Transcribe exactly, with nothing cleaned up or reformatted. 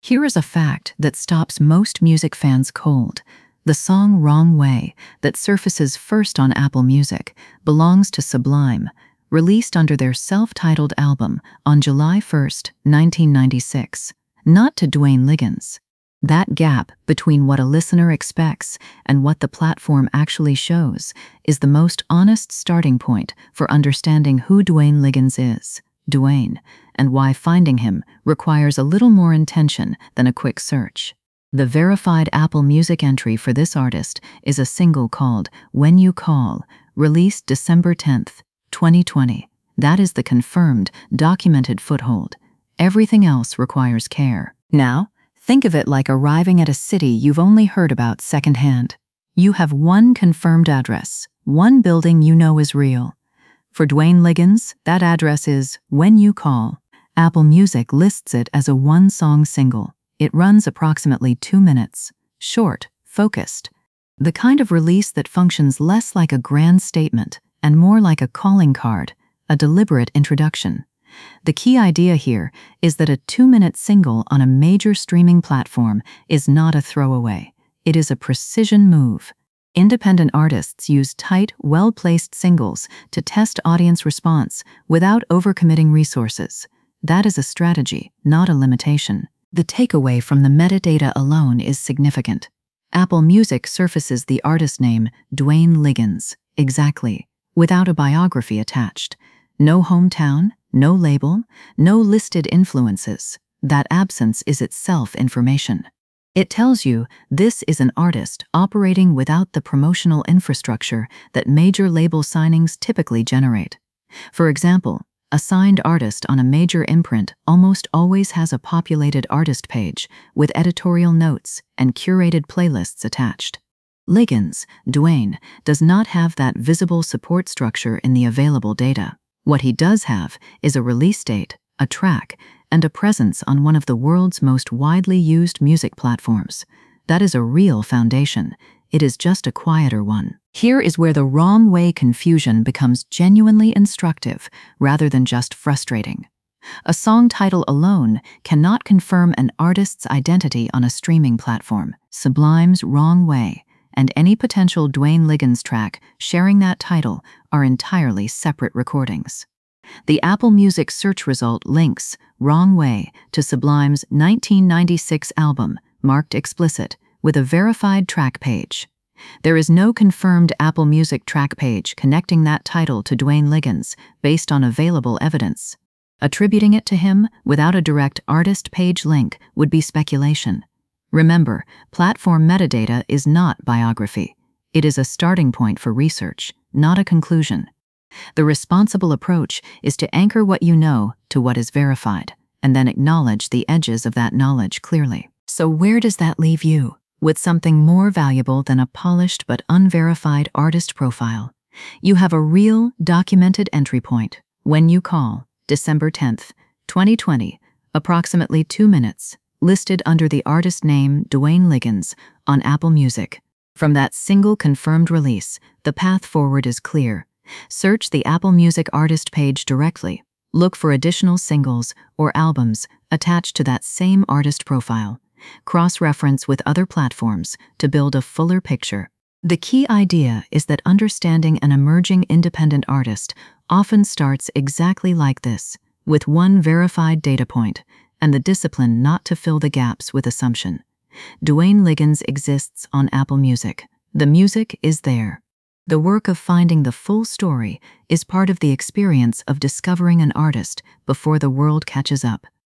Here is a fact that stops most music fans cold. The song Wrong Way, that surfaces first on Apple Music, belongs to Sublime, released under their self-titled album on July first, nineteen ninety-six, not to Duane Liggins. That gap between what a listener expects and what the platform actually shows is the most honest starting point for understanding who Duane Liggins is, Duane, and why finding him requires a little more intention than a quick search. The verified Apple Music entry for this artist is a single called When You Call, released December tenth, twenty twenty. That is the confirmed, documented foothold. Everything else requires care. Now, think of it like arriving at a city you've only heard about secondhand. You have one confirmed address, one building you know is real. For Duane Liggins, that address is When You Call. Apple Music lists it as a one-song single. It runs approximately two minutes. Short, focused. The kind of release that functions less like a grand statement and more like a calling card, a deliberate introduction. The key idea here is that a two-minute single on a major streaming platform is not a throwaway. It is a precision move. Independent artists use tight, well-placed singles to test audience response without overcommitting resources. That is a strategy, not a limitation. The takeaway from the metadata alone is significant. Apple Music surfaces the artist name Duane Liggins, exactly, without a biography attached. No hometown, no label, no listed influences. That absence is itself information. It tells you this is an artist operating without the promotional infrastructure that major label signings typically generate. For example, a signed artist on a major imprint almost always has a populated artist page with editorial notes and curated playlists attached. Liggins, Duane, does not have that visible support structure in the available data. What he does have is a release date, a track, and a presence on one of the world's most widely used music platforms. That is a real foundation. It is just a quieter one. Here is where the wrong way confusion becomes genuinely instructive rather than just frustrating. A song title alone cannot confirm an artist's identity on a streaming platform. Sublime's Wrong Way and any potential Duane Liggins track sharing that title are entirely separate recordings. The Apple Music search result links Wrong Way to Sublime's nineteen ninety-six album, marked explicit, with a verified track page. There is no confirmed Apple Music track page connecting that title to Duane Liggins based on available evidence. Attributing it to him without a direct artist page link would be speculation. Remember, platform metadata is not biography. It is a starting point for research, not a conclusion. The responsible approach is to anchor what you know to what is verified, and then acknowledge the edges of that knowledge clearly. So where does that leave you? With something more valuable than a polished but unverified artist profile. You have a real, documented entry point. When You Call, December tenth, twenty twenty, approximately two minutes, listed under the artist name Duane Liggins on Apple Music. From that single confirmed release, the path forward is clear. Search the Apple Music artist page directly. Look for additional singles or albums attached to that same artist profile. Cross-reference with other platforms to build a fuller picture. The key idea is that understanding an emerging independent artist often starts exactly like this, with one verified data point, and the discipline not to fill the gaps with assumption. Duane Liggins exists on Apple Music. The music is there. The work of finding the full story is part of the experience of discovering an artist before the world catches up.